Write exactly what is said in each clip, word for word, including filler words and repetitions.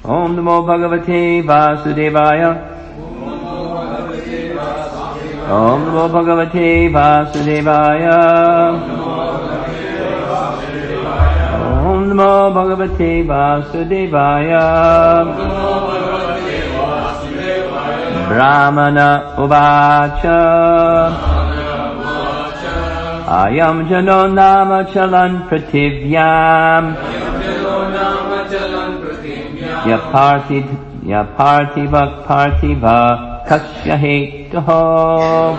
Om Namo Bhagavate Vasudevaya. Om Namo Bhagavate Vasudevaya. Om Namo Bhagavate Vasudevaya. Brahmana Uvacha. Ayam Jano Nama Chalan Prativyam. Ya Parthi Ya Parthiva Parthiva Kasya Hetoho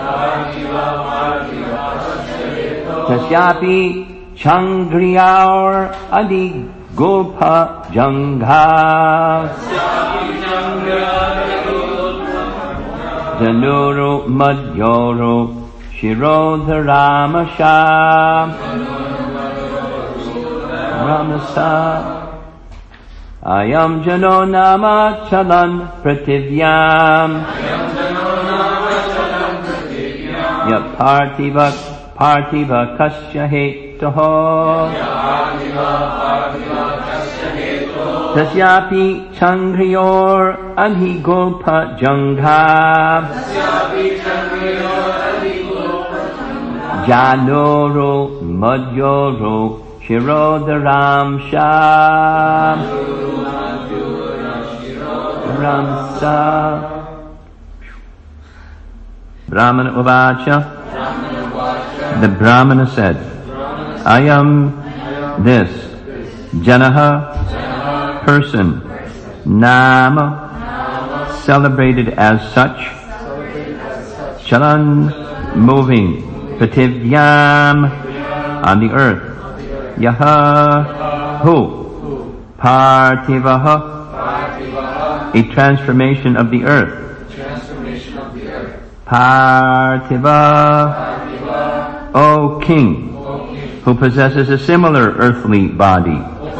Tasyapi Changriyaur Adi Gulpa Jangha Januru Madhyoro Shirodharamasha Ramasa Ayam Jano Nama Chalan Prativyam Ya Parthiva Parthiva Kasya Hetoho Tasyapi Changriyor Adhigolpa Jangha Janoro Madhyoro Shirodaram Sham Ramsa Brahmana Uvacha. The Brahmana said, I am this Janaha person, Nama celebrated as such, Chalan moving, Prativyam on the earth, Yaha who, Parthivaha a transformation of the earth. Parthiva, O king, who possesses a similar earthly body.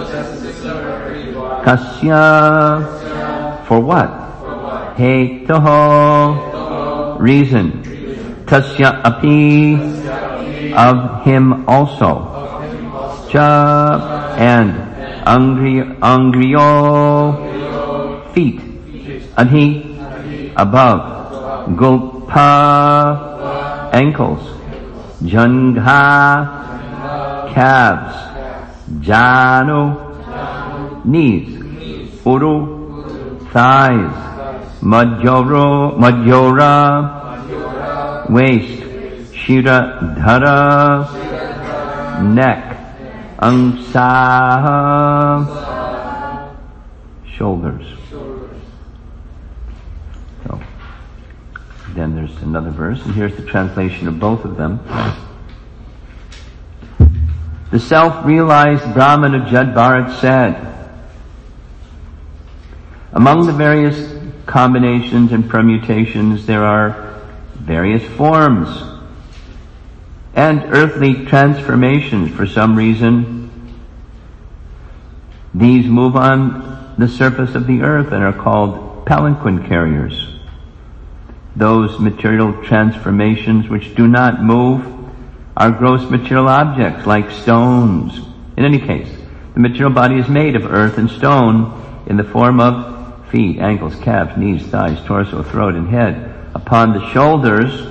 Kasya, for what? Hetoho, reason. Tasya api, of him also. Cha, and angri, angriyo, feet. Adhi, above. Gulpa, ankles. Jangha, calves. Janu, knees. Uru, thighs. Madhyoro, madhyora, waist. Shira, dhara, neck. Angsaha, shoulders. So, then there's another verse, and here's the translation of both of them. The self-realized Brahman of Jad Bharat said, among the various combinations and permutations there are various forms and earthly transformations. For some reason, these move on the surface of the earth and are called palanquin carriers. Those material transformations which do not move are gross material objects like stones. In any case, the material body is made of earth and stone in the form of feet, ankles, calves, knees, thighs, torso, throat, and head. Upon the shoulders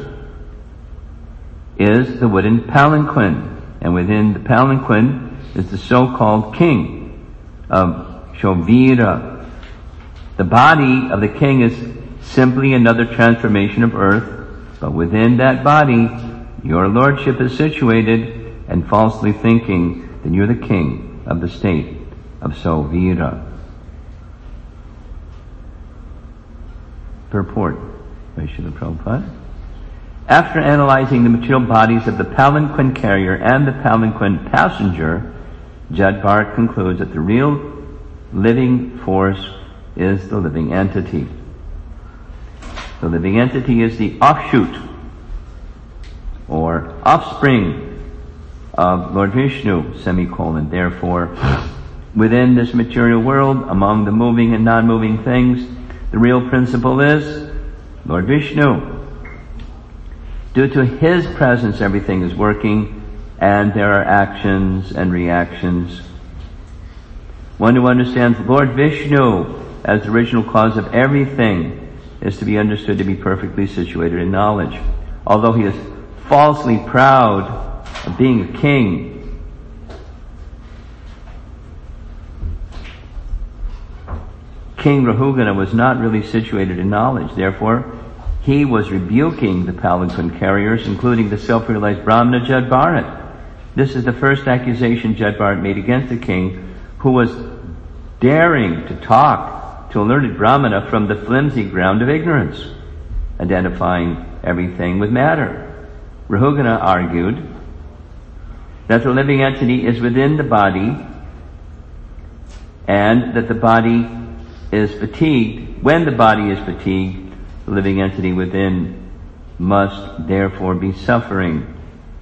is the wooden palanquin, and within the palanquin is the so-called king of Shovira. The body of the king is simply another transformation of earth, but within that body your lordship is situated, and falsely thinking that you're the king of the state of Shovira. Purport by Srila Prabhupada. After analyzing the material bodies of the palanquin carrier and the palanquin passenger, Jad Bharat concludes that the real living force is the living entity. The living entity is the offshoot or offspring of Lord Vishnu, semicolon. Therefore, within this material world, among the moving and non-moving things, the real principle is Lord Vishnu. Due to His presence, everything is working, and there are actions and reactions. One who understands Lord Vishnu as the original cause of everything, is to be understood to be perfectly situated in knowledge. Although he is falsely proud of being a king, King Rahugana was not really situated in knowledge. Therefore, he was rebuking the palanquin carriers, including the self-realized Brahmana Jad Bharat. This is the first accusation Jad Bharat made against the king, who was daring to talk to a learned Brahmana from the flimsy ground of ignorance, identifying everything with matter. Rahugana argued that the living entity is within the body, and that the body is fatigued. When the body is fatigued, the living entity within must therefore be suffering.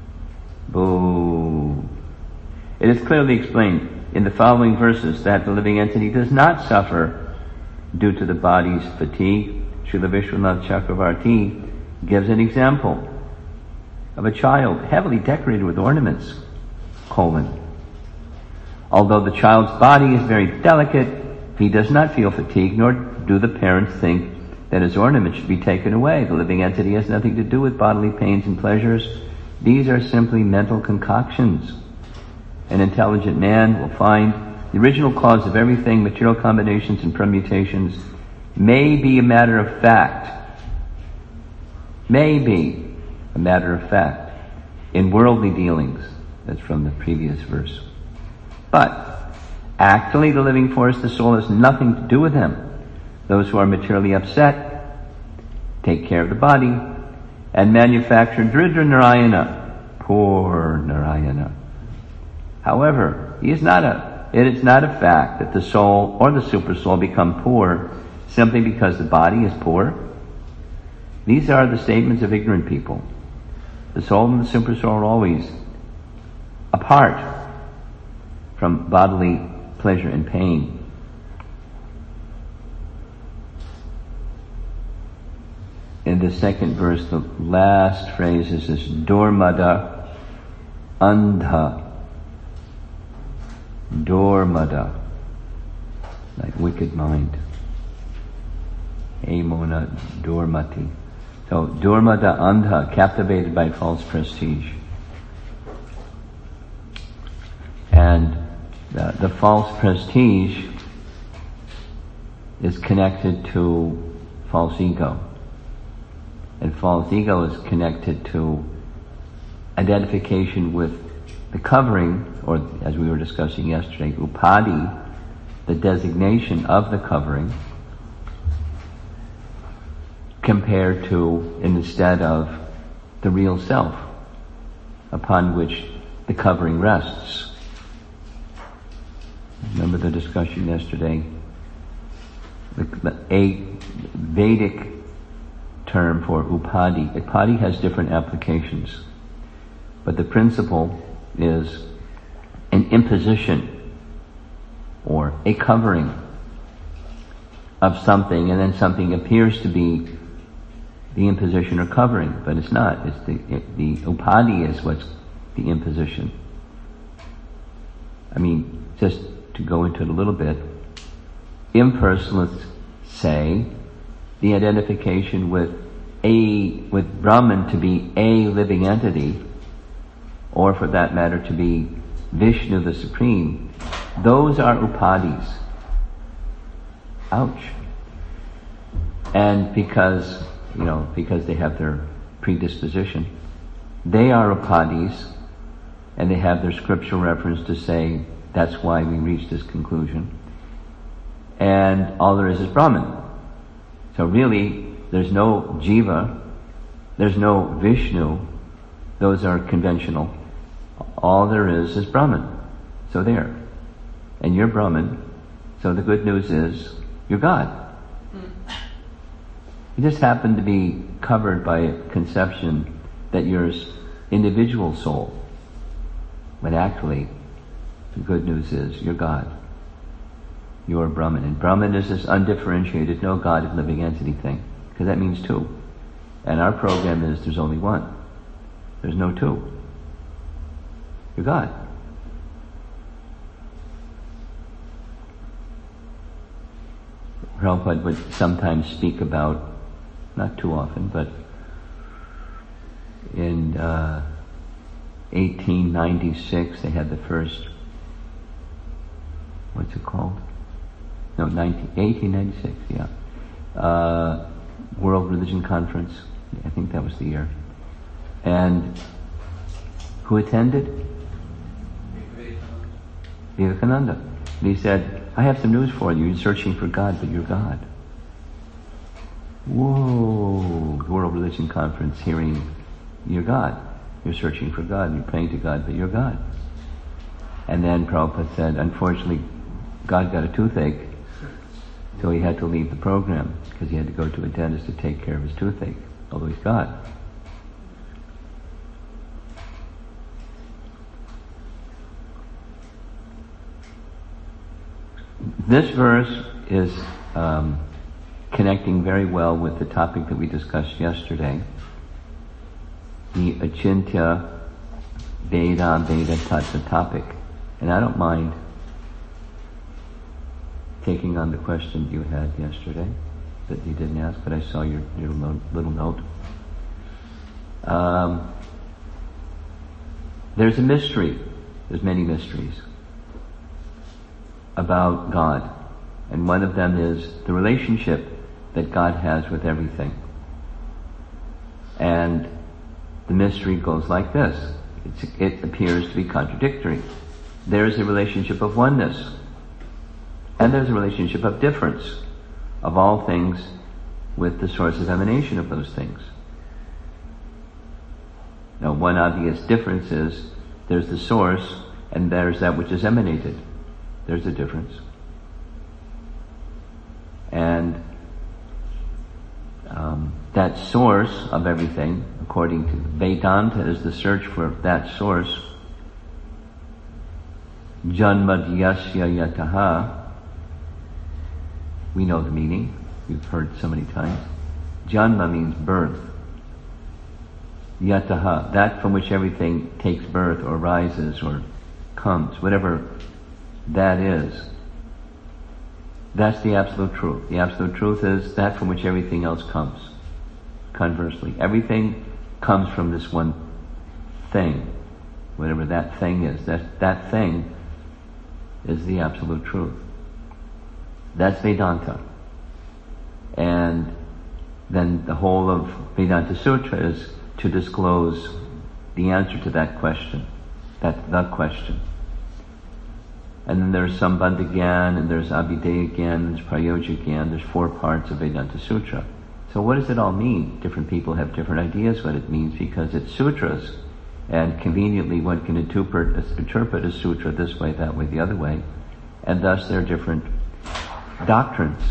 Boo. It is clearly explained in the following verses that the living entity does not suffer due to the body's fatigue. Srila Vishwanath Chakravarti gives an example of a child heavily decorated with ornaments, colon. Although the child's body is very delicate, he does not feel fatigue, nor do the parents think that his ornament should be taken away. The living entity has nothing to do with bodily pains and pleasures. These are simply mental concoctions. An intelligent man will find the original cause of everything, material combinations and permutations, may be a matter of fact, may be a matter of fact, in worldly dealings. That's from the previous verse. But actually the living force, the soul, has nothing to do with them. Those who are materially upset take care of the body and manufacture Dridra Narayana, poor Narayana. However, he is not a, it is not a fact that the soul or the supersoul become poor simply because the body is poor. These are the statements of ignorant people. The soul and the supersoul are always apart from bodily pleasure and pain. In the second verse, the last phrase is this: Dormada Andha. Dormada, like wicked mind. Amona Dormati. So, Dormada Andha, captivated by false prestige. And the, the false prestige is connected to false ego. And false ego is connected to identification with the covering, or as we were discussing yesterday, upadi, the designation of the covering, compared to, instead of, the real self upon which the covering rests. Remember the discussion yesterday? The, the, a Vedic term for upadi. Upadi has different applications, but the principle is an imposition or a covering of something, and then something appears to be the imposition or covering, but it's not. It's the it, the upadi is what's the imposition. I mean, just to go into it a little bit, impersonalists say the identification with a with Brahman to be a living entity, or for that matter to be Vishnu the Supreme, those are upadis. Ouch. And because, you know, because they have their predisposition, they are upadis, and they have their scriptural reference to say that's why we reach this conclusion. And all there is is Brahman. So really, there's no Jiva, there's no Vishnu, those are conventional. All there is is Brahman. So there. And you're Brahman. So the good news is, you're God. Mm. You just happen to be covered by a conception that you're individual soul. But actually, the good news is, you're God. You're Brahman. And Brahman is this undifferentiated, no God of living entity thing. Because that means two. And our program is, there's only one. There's no two. You're God. Prabhupada would sometimes speak about, not too often, but in uh, eighteen ninety-six they had the first, what's it called? No, nineteen, eighteen ninety-six, yeah. Uh, World Religion Conference, I think that was the year. And who attended? Vivekananda. And he said, I have some news for you. You're searching for God, but you're God. Whoa! World Religion Conference, hearing, you're God. You're searching for God, you're praying to God, but you're God. And then Prabhupada said, unfortunately, God got a toothache, so he had to leave the program, because he had to go to a dentist to take care of his toothache, although he's God. This verse is um, connecting very well with the topic that we discussed yesterday, the Achintya Veda Veda Tattva topic. And I don't mind taking on the question you had yesterday that you didn't ask, but I saw your, your little note. Um, there's a mystery, there's many mysteries about God, and one of them is the relationship that God has with everything. And the mystery goes like this. It's, it appears to be contradictory. There's a relationship of oneness, and there's a relationship of difference of all things with the source of emanation of those things. Now, one obvious difference is there's the source and there's that which is emanated. There's a difference. And um, that source of everything, according to Vedanta, is the search for that source. Janmadhyasya yataha. We know the meaning. We've heard so many times. Janma means birth. Yataha, that from which everything takes birth or rises or comes, whatever that is. That's the absolute truth. The absolute truth is that from which everything else comes. Conversely, everything comes from this one thing, whatever that thing is. That, that thing is the absolute truth. That's Vedanta. And then the whole of Vedanta Sutra is to disclose the answer to that question. That's the question. And then there's Sambandha Gyan, and there's Abhideya Gyan, there's Prayoja Gyan, there's four parts of Vedanta Sutra. So what does it all mean? Different people have different ideas what it means because it's sutras, and conveniently one can interpret, interpret a sutra this way, that way, the other way, and thus there are different doctrines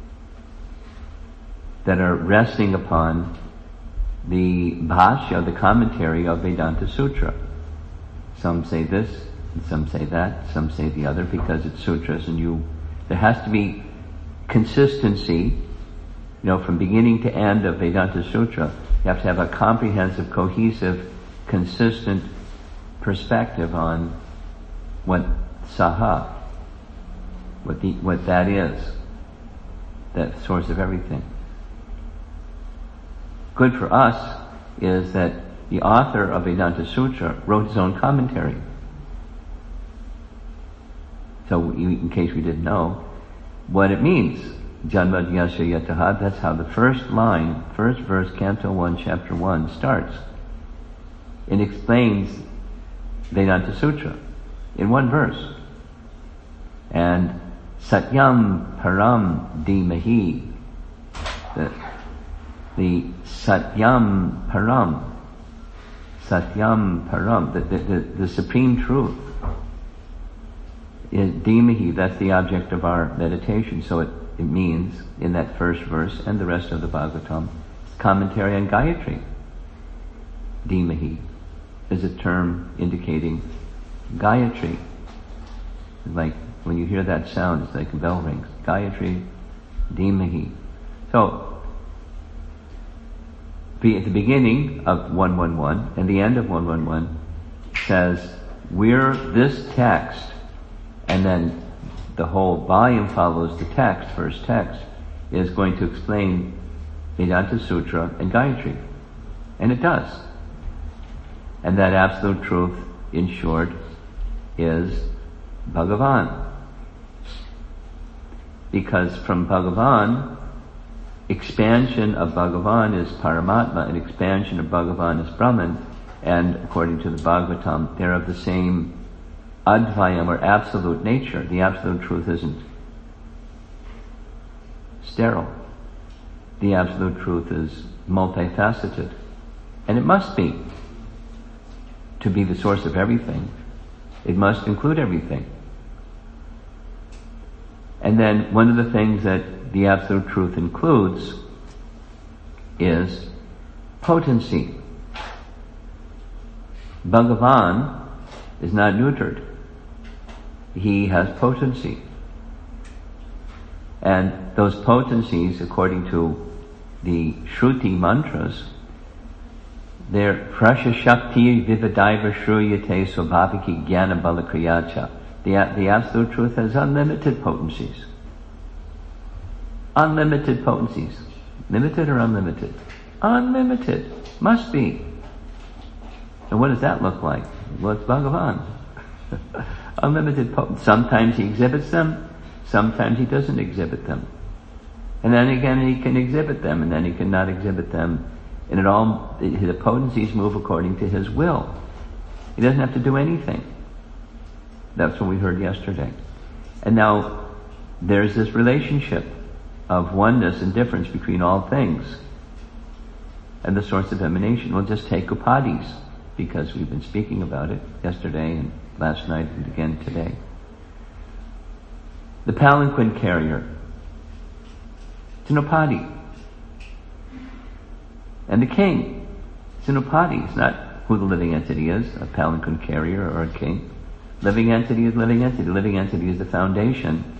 that are resting upon the bhashya, the commentary of Vedanta Sutra. Some say this, and some say that, some say the other, because it's sutras, and you, there has to be consistency, you know, from beginning to end of Vedanta Sutra. You have to have a comprehensive, cohesive, consistent perspective on what saha, what the, what that is, that source of everything. Good for us is that the author of Vedanta Sutra wrote his own commentary. So in case we didn't know what it means, Janmadhyasya yataha, that's how the first line, first verse, Canto one, Chapter one starts. It explains Vedanta Sutra in one verse. And Satyam Param Dhimahi, the, the Satyam Param, Satyam Param, the, the, the, the supreme truth, is Dhimahi, that's the object of our meditation. So it, it means, in that first verse and the rest of the Bhagavatam, commentary on Gayatri. Dhimahi is a term indicating Gayatri. Like when you hear that sound, it's like a bell rings. Gayatri, Dhimahi. So, be at the beginning of one one one and the end of one one one says, we're this text, and then the whole volume follows the text, first text. is going to explain Vedanta Sutra and Gayatri. And it does. And that absolute truth, in short, is Bhagavan. Because from Bhagavan, expansion of Bhagavan is Paramatma, and expansion of Bhagavan is Brahman, and according to the Bhagavatam, they're of the same Advayam, or absolute nature. The absolute truth isn't sterile. The absolute truth is multifaceted. And it must be. To be the source of everything, it must include everything. And then one of the things that the absolute truth includes is potency. Bhagavan is not neutered. He has potency. And those potencies, according to the Shruti mantras, they're Prasha Shakti Vivadaiva Shruyate Swabhaviki Jnana Balakriyacha. The, the absolute truth has unlimited potencies. Unlimited potencies. Limited or unlimited? Unlimited. Must be. And what does that look like? Well, it's Bhagavan. Unlimited potencies. Sometimes he exhibits them, sometimes he doesn't exhibit them. And then again he can exhibit them, and then he cannot exhibit them. And it all, the potencies move according to his will. He doesn't have to do anything. That's what we heard yesterday. And now, there's this relationship of oneness and difference between all things and the source of emanation. We'll just take upadhis, because we've been speaking about it yesterday and last night and again today. The palanquin carrier, it's an upadhi. And the king, it's an upadhi. It's not who the living entity is, a palanquin carrier or a king. Living entity is living entity. Living entity is the foundation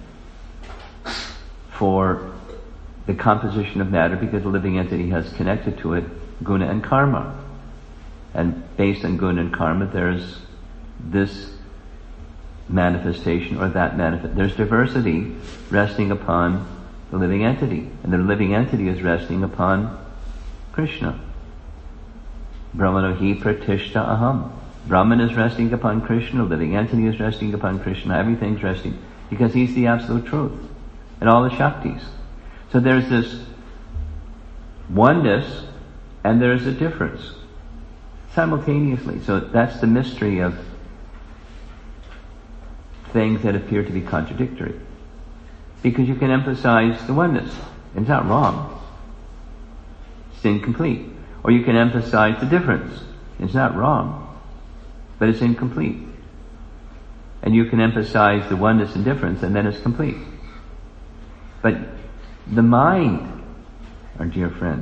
for the composition of matter, because the living entity has connected to it guna and karma. And based on guna and karma, there's this manifestation or that manifestation. There's diversity resting upon the living entity. And the living entity is resting upon Krishna. Brahmanohi pratishta aham. Brahman is resting upon Krishna, living entity is resting upon Krishna, everything's resting, because he's the absolute truth. And all the Shaktis. So there's this oneness, and there's a difference. Simultaneously. So that's the mystery of things that appear to be contradictory. Because you can emphasize the oneness, and it's not wrong. It's incomplete. Or you can emphasize the difference. It's not wrong, but it's incomplete. And you can emphasize the oneness and difference, and then it's complete. But the mind, our dear friend,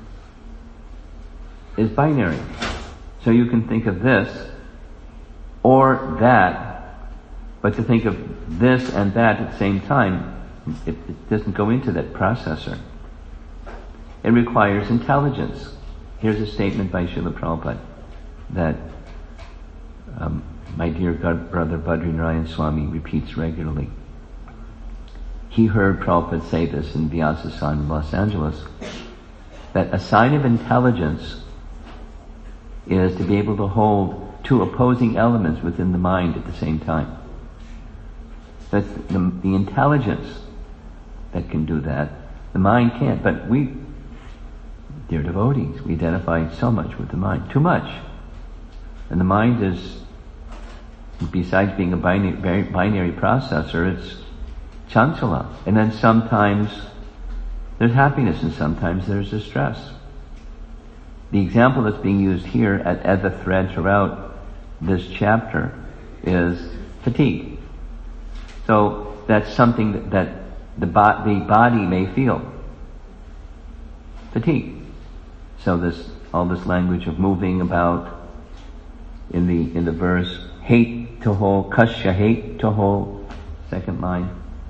is binary. So you can think of this or that, but to think of this and that at the same time, it, it doesn't go into that processor. It requires intelligence. Here's a statement by Srila Prabhupada that um, my dear God, brother Badri Narayan Swami repeats regularly. He heard Prabhupada say this in Vyasa in Los Angeles, that a sign of intelligence is to be able to hold two opposing elements within the mind at the same time. That's the, the intelligence that can do that. The mind can't, but we, dear devotees, we identify so much with the mind. Too much. And the mind is, besides being a binary, binary processor, it's chanchala. And then sometimes there's happiness and sometimes there's distress. The example that's being used here at, as a thread throughout this chapter is fatigue. So that's something that, that the, bo- the body may feel. Fatigue. So this, all this language of moving about in the, in the verse, hate to hold, kasya hate to hold, second line.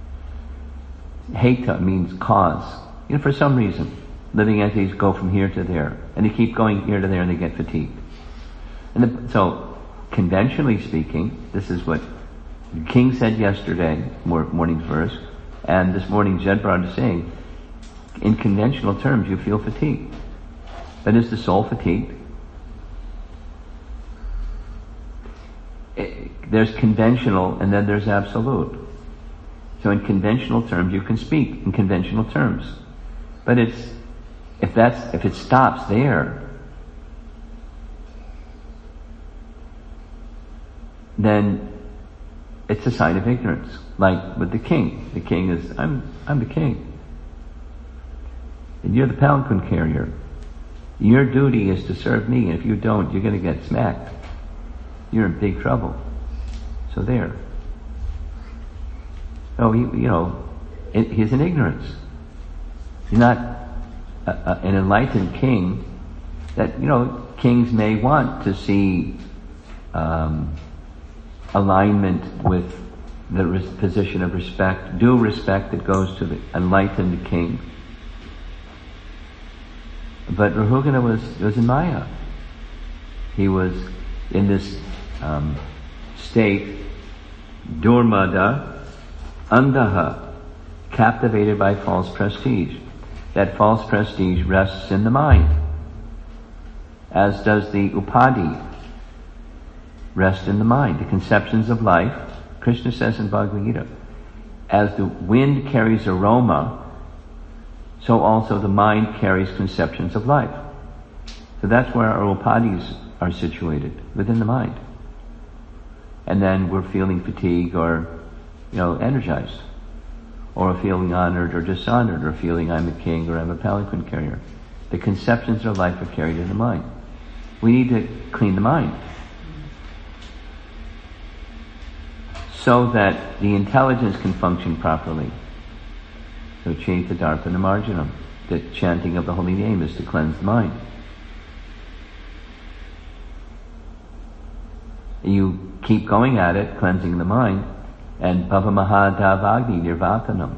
Heta means cause. You know, for some reason, living entities go from here to there, and they keep going here to there, and they get fatigued. And the, so, conventionally speaking, this is what King said yesterday, morning's verse, and this morning Jed Brad is saying, in conventional terms, you feel fatigue. But is the soul fatigued? It, there's conventional and then there's absolute. So in conventional terms, you can speak in conventional terms. But it's, if that's, if it stops there, then it's a sign of ignorance. Like with the king. The king is, I'm, I'm the king. And you're the palanquin carrier. Your duty is to serve me, and if you don't, you're going to get smacked. You're in big trouble. So there. So he, you know, it, he's in ignorance. He's not a, a, an enlightened king. That, you know, kings may want to see um, alignment with the res- position of respect, due respect that goes to the enlightened king. But Rahugana was, was in Maya. He was in this um, state, Durmada, Andaha, captivated by false prestige. That false prestige rests in the mind, as does the Upadi rest in the mind. The conceptions of life, Krishna says in Bhagavad Gita, as the wind carries aroma, so also the mind carries conceptions of life. So that's where our upadis are situated, within the mind. And then we're feeling fatigue or, you know, energized, or feeling honored or dishonored, or feeling I'm a king or I'm a palanquin carrier. The conceptions of life are carried in the mind. We need to clean the mind so that the intelligence can function properly. So Chaita Darpana Marjanam, the chanting of the holy name is to cleanse the mind. You keep going at it, cleansing the mind, and Bhava Mahadavagni Nirvapanam.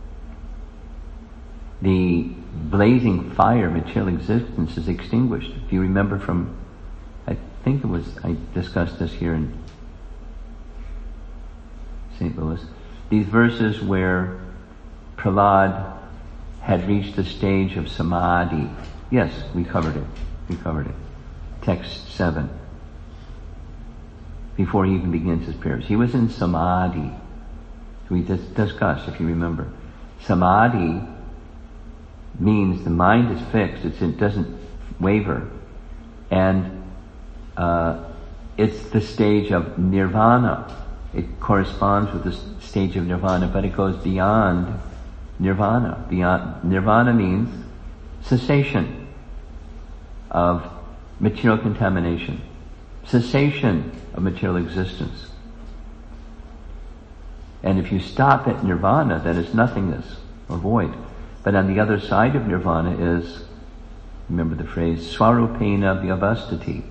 The blazing fire of material existence is extinguished. If you remember from, I think it was, I discussed this here in Saint Louis, these verses where Prahlad had reached the stage of samadhi. Yes, we covered it. We covered it. Text seven. Before he even begins his prayers. He was in samadhi. We dis- discussed, if you remember. Samadhi means the mind is fixed. It's, it doesn't waver. And uh, it's the stage of nirvana. It corresponds with the stage of nirvana, but it goes beyond nirvana. Beyond nirvana means cessation of material contamination, cessation of material existence. And if you stop at nirvana, then it's nothingness or void. But on the other side of nirvana is, remember the phrase, swarupena vyavastati.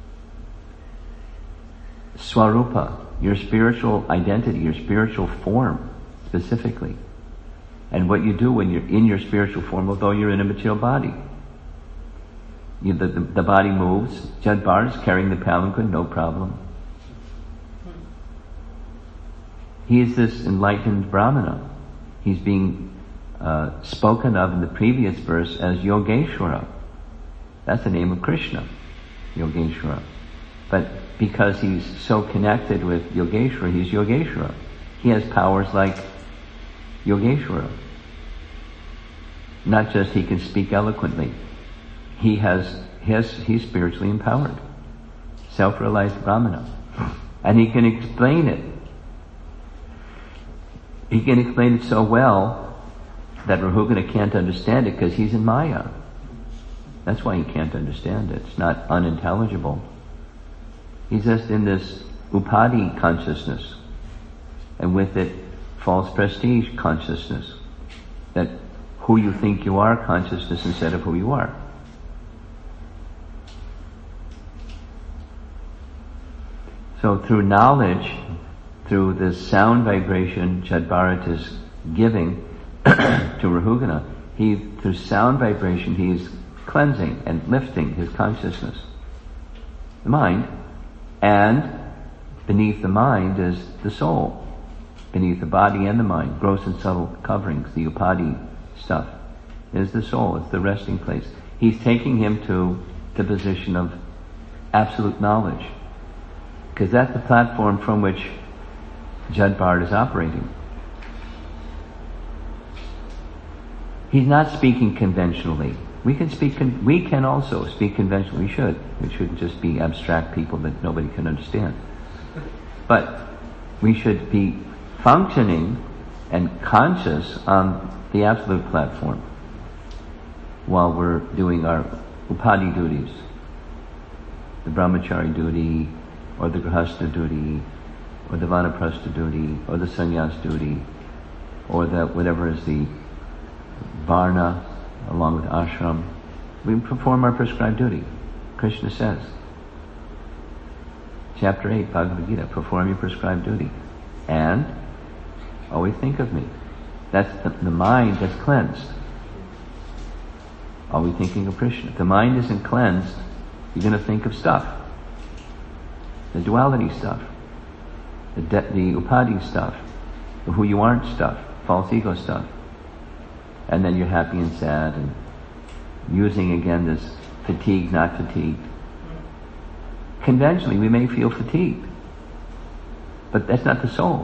Swarupa, your spiritual identity, your spiritual form, specifically. And what you do when you're in your spiritual form, although you're in a material body. You, the, the, the body moves. Jadbar is carrying the palanquin, no problem. He is this enlightened Brahmana. He's being uh, spoken of in the previous verse as Yogeshwara. That's the name of Krishna, Yogeshwara. But because he's so connected with Yogeshwara, he's Yogeshwara. He has powers like Yogeshwara. Not just he can speak eloquently. He has, has he's spiritually empowered. Self-realized Brahmana. And he can explain it. He can explain it so well that Rahugana can't understand it because he's in Maya. That's why he can't understand it. It's not unintelligible. He's just in this upadi consciousness. And with it, false prestige consciousness. That who you think you are consciousness instead of who you are. So through knowledge, through this sound vibration Jadbharat is giving to Rahugana, he, through sound vibration, he is cleansing and lifting his consciousness. The mind. And beneath the mind is the soul. Beneath the body and the mind, gross and subtle coverings, the upadi stuff. is the soul. It's the resting place. He's taking him to the position of absolute knowledge, because that's the platform from which Jad Bharat is operating. He's not speaking conventionally. We can speak. Con- we can also speak conventionally. We should. We shouldn't just be abstract people that nobody can understand. But we should be functioning and conscious on the absolute platform while we're doing our upadhi duties, the brahmachari duty, or the grihastha duty, or the vanaprastha duty, or the sannyas duty, or the whatever is the varna, along with ashram. We perform our prescribed duty. Krishna says, chapter eight, Bhagavad Gita, perform your prescribed duty. And always think of me. That's the, the mind that's cleansed. Always thinking of Krishna. If the mind isn't cleansed, you're going to think of stuff. The duality stuff. The, de- the upadhi stuff. The who you aren't stuff. False ego stuff. And then you're happy and sad and using again this fatigue, not fatigued. Conventionally, we may feel fatigued, but that's not the soul.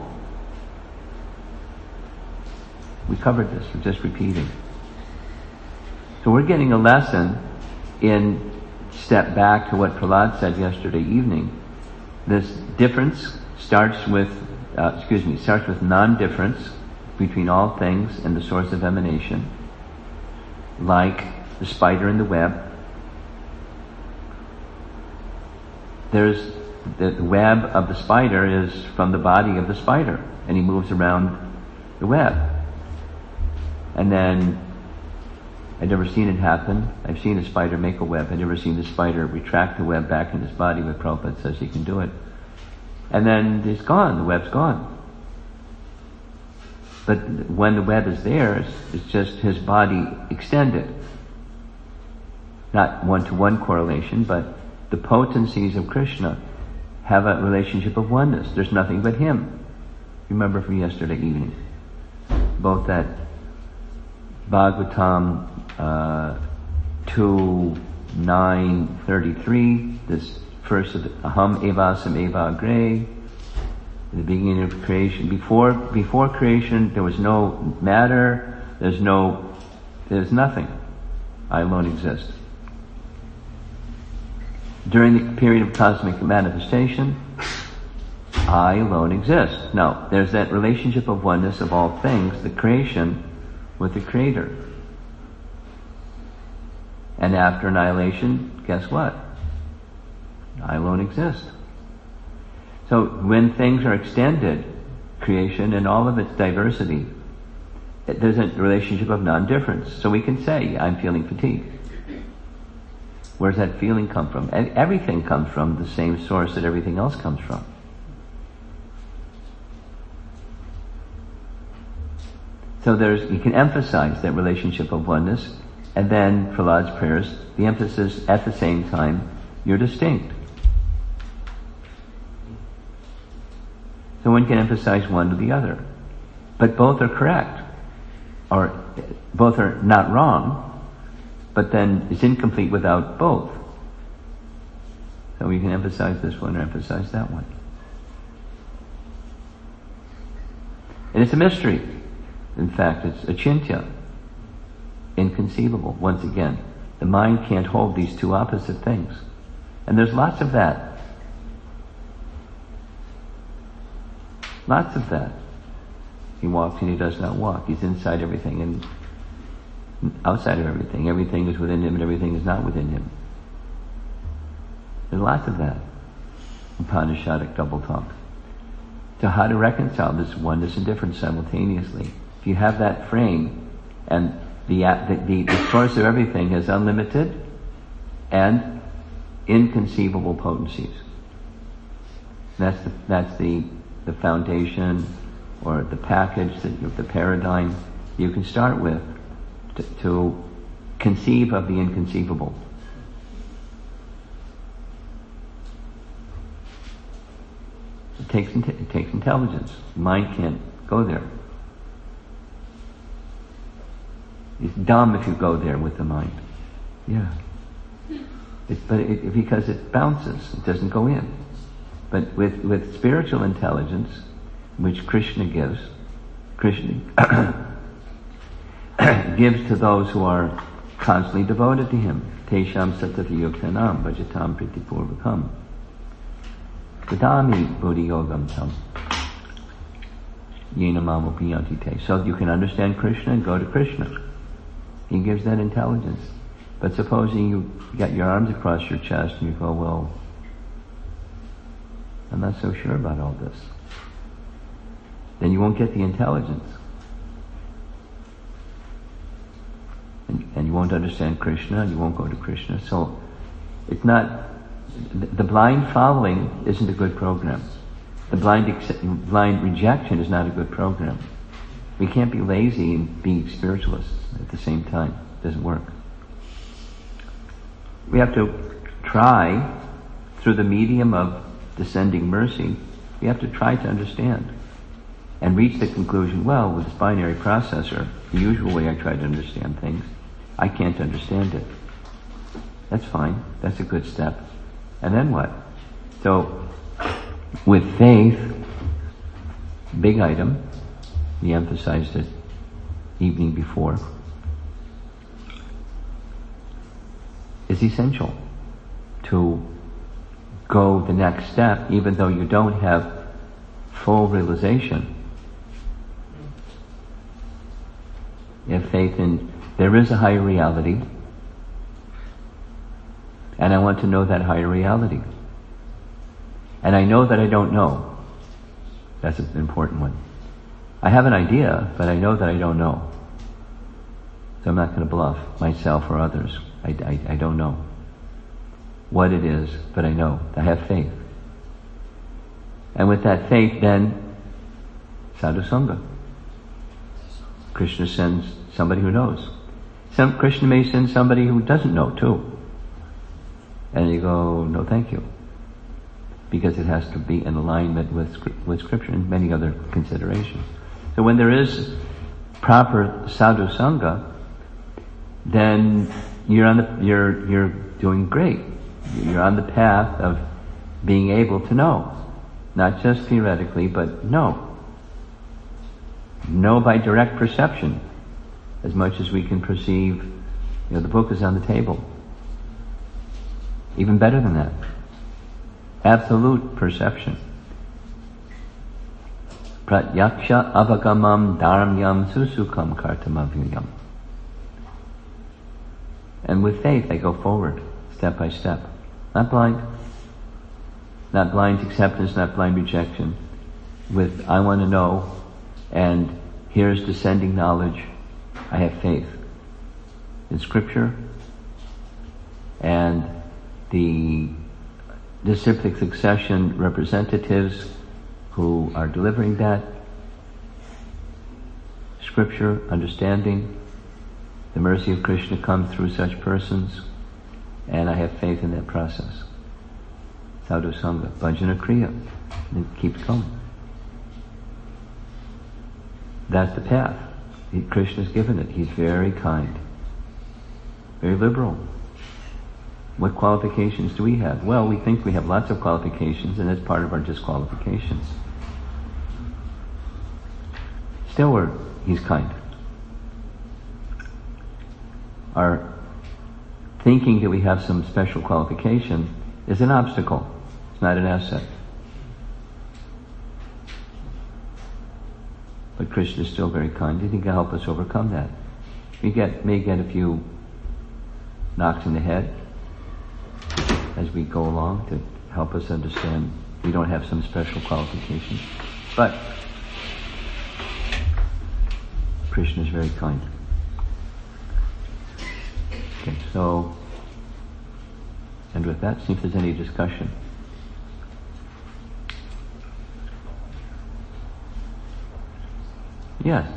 We covered this, we're just repeating. So we're getting a lesson in step back to what Prahlad said yesterday evening. This difference starts with, uh, excuse me, starts with non-difference between all things and the source of emanation, like the spider in the web. There's the web of the spider is from the body of the spider, and he moves around the web. And then, I've never seen it happen. I've seen a spider make a web. I've never seen the spider retract the web back in his body, but Prabhupada says he can do it. And then it's gone, the web's gone. But when the web is there, it's, it's just his body extended. Not one-to-one correlation, but the potencies of Krishna have a relationship of oneness. There's nothing but him. Remember from yesterday evening. Both that Bhagavatam uh, two nine thirty-three, this first of the Aham Evasam Eva Agre, in the beginning of creation. Before before creation, there was no matter, there's no, there's nothing. I alone exist. During the period of cosmic manifestation, I alone exist. Now, there's that relationship of oneness of all things, the creation with the Creator. And after annihilation, guess what? I alone exist. So when things are extended, creation and all of its diversity, it, there's a relationship of non-difference. So we can say, I'm feeling fatigued. Where does that feeling come from? Everything comes from the same source that everything else comes from. So there's, you can emphasize that relationship of oneness, and then Prahlad's prayers, the emphasis at the same time, you're distinct. So one can emphasize one to the other. But both are correct. Or both are not wrong, but then it's incomplete without both. So we can emphasize this one or emphasize that one. And it's a mystery. In fact, it's achintya, inconceivable. Once again, the mind can't hold these two opposite things. And there's lots of that. Lots of that. He walks and he does not walk. He's inside everything and outside of everything. Everything is within him and everything is not within him. There's lots of that. Upanishadic double talk. So how to reconcile this oneness and difference simultaneously? If you have that frame, and the, the, the source of everything is unlimited and inconceivable potencies. That's the, that's the, the foundation or the package, that, the paradigm you can start with to, to conceive of the inconceivable. It takes, it takes intelligence. The mind can't go there. It's dumb if you go there with the mind. Yeah. It, but it, because it bounces, it doesn't go in. But with, with spiritual intelligence, which Krishna gives, Krishna gives to those who are constantly devoted to Him. Tesham satati yuktanam bhajatam pritipurvakam. Gadami buddhi yogam tam. Yena mamupiyanti te. So you can understand Krishna and go to Krishna. He gives that intelligence. But supposing you get your arms across your chest and you go, well, I'm not so sure about all this. Then you won't get the intelligence. And, and you won't understand Krishna, and you won't go to Krishna. So it's not, the blind following isn't a good program. The blind accept, blind rejection is not a good program. We can't be lazy and be spiritualists at the same time. It doesn't work. We have to try, through the medium of descending mercy, we have to try to understand and reach the conclusion, well, with this binary processor, the usual way I try to understand things, I can't understand it. That's fine. That's a good step. And then what? So, with faith, big item, we emphasized it evening before, is essential to go the next step, even though you don't have full realization. You have faith in there is a higher reality, and I want to know that higher reality. And I know that I don't know. That's an important one. I have an idea, but I know that I don't know. So I'm not going to bluff myself or others. I, I, I don't know what it is, but I know. I have faith. And with that faith, then, sadhu sangha. Krishna sends somebody who knows. Some Krishna may send somebody who doesn't know too. And you go, no thank you. Because it has to be in alignment with, with Scripture and many other considerations. So when there is proper sadhu sangha, then you're on the, you're, you're doing great. You're on the path of being able to know. Not just theoretically, but know. Know by direct perception. As much as we can perceive, you know, the book is on the table. Even better than that. Absolute perception. Pratyaksha avagamam dharmyam susukam kartamavyam. And with faith I go forward, step by step. Not blind. Not blind acceptance, not blind rejection. With, I want to know, and here's descending knowledge. I have faith in Scripture and the disciplic succession representatives who are delivering that Scripture, understanding. The mercy of Krishna comes through such persons, and I have faith in that process. Sadhu Sangha, Bhajana Kriya, and it keeps going. That's the path. He, Krishna's given it. He's very kind, very liberal. What qualifications do we have? Well, we think we have lots of qualifications, and that's part of our disqualifications. Still, we're, he's kind. Our thinking that we have some special qualification is an obstacle. It's not an asset. But Krishna is still very kind. He can help us overcome that. We get may get a few knocks in the head as we go along to help us understand we don't have some special qualifications. But Krishna is very kind. Okay, so, and with that, see if there's any discussion. Yes.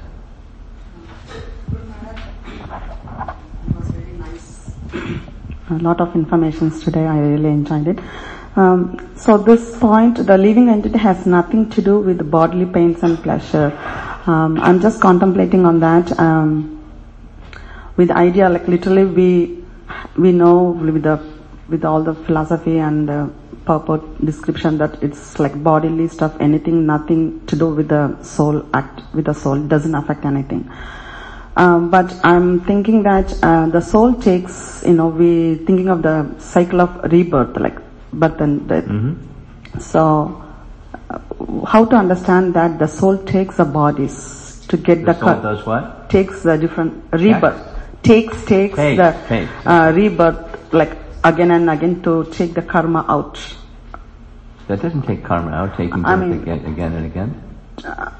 It was very nice. A lot of information today. I really enjoyed it. Um, so this point, the living entity has nothing to do with the bodily pains and pleasure. Um, I'm just contemplating on that. Um, with the idea, like literally we, we know with the, with all the philosophy and uh, purport description that it's like bodily stuff, anything, nothing to do with the soul act, with the soul, doesn't affect anything. Um, but I'm thinking that uh, the soul takes, you know, we thinking of the cycle of rebirth, like birth and death. Mm-hmm. So, uh, how to understand that the soul takes the bodies to get the the... soul cur- does what? Takes the different rebirth. Takes, takes, takes the takes. Uh, rebirth, like again and again to take the karma out. That doesn't take karma out, taking I birth mean, again, again and again. Uh,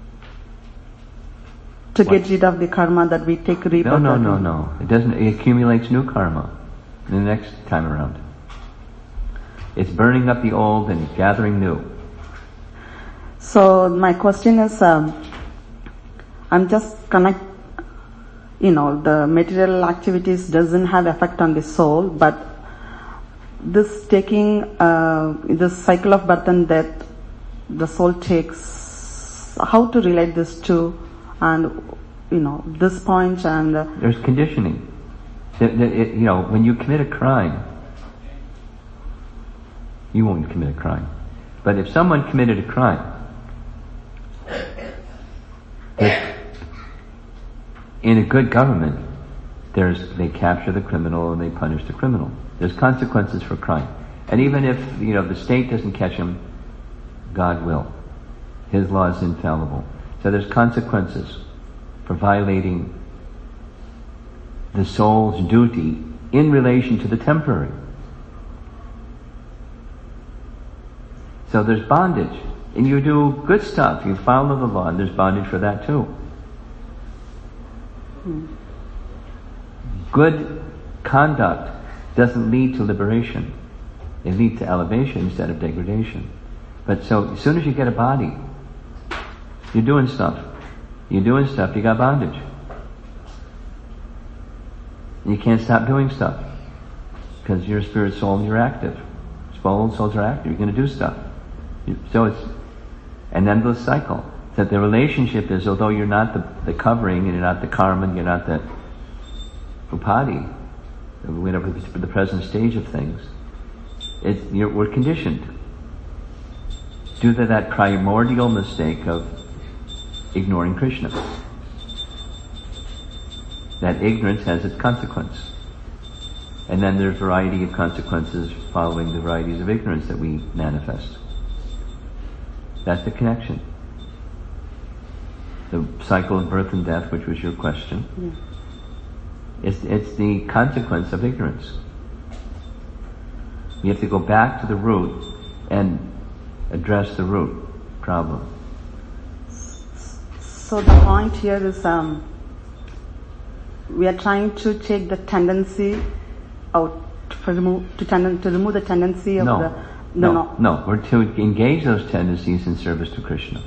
to what? Get rid of the karma that we take rebirth. No, no, no, no. It doesn't, it accumulates new karma the next time around. It's burning up the old and gathering new. So my question is, um, I'm just connect, you know, the material activities doesn't have effect on the soul, but this taking, uh, this cycle of birth and death, the soul takes, how to relate this to, and, you know, this point and... Uh, There's conditioning. The, the, it, you know, when you commit a crime, you won't commit a crime. But if someone committed a crime, in a good government, there's, they capture the criminal and they punish the criminal. There's consequences for crime. And even if, you know, the state doesn't catch him, God will. His law is infallible. So there's consequences for violating the soul's duty in relation to the temporary. So there's bondage. And you do good stuff, you follow the law, and there's bondage for that too. Hmm. Good conduct doesn't lead to liberation. It leads to elevation instead of degradation. But so, as soon as you get a body, you're doing stuff. You're doing stuff, you got bondage. And you can't stop doing stuff. Because you're a spirit soul and you're active. Soul souls are active, you're going to do stuff. So it's an endless cycle. That the relationship is, although you're not the, the covering, and you're not the karma, you're not the upadi, whatever the present stage of things, it's, you're, we're conditioned due to that primordial mistake of ignoring Krishna. That ignorance has its consequence. And then there's a variety of consequences following the varieties of ignorance that we manifest. That's the connection. The cycle of birth and death, which was your question, yeah. it's, it's the consequence of ignorance. We have to go back to the root and address the root problem. So the point here is, um, we are trying to take the tendency out, to remove, to, tend, to remove the tendency of no. the... No, no, no. We're to engage those tendencies in service to Krishna.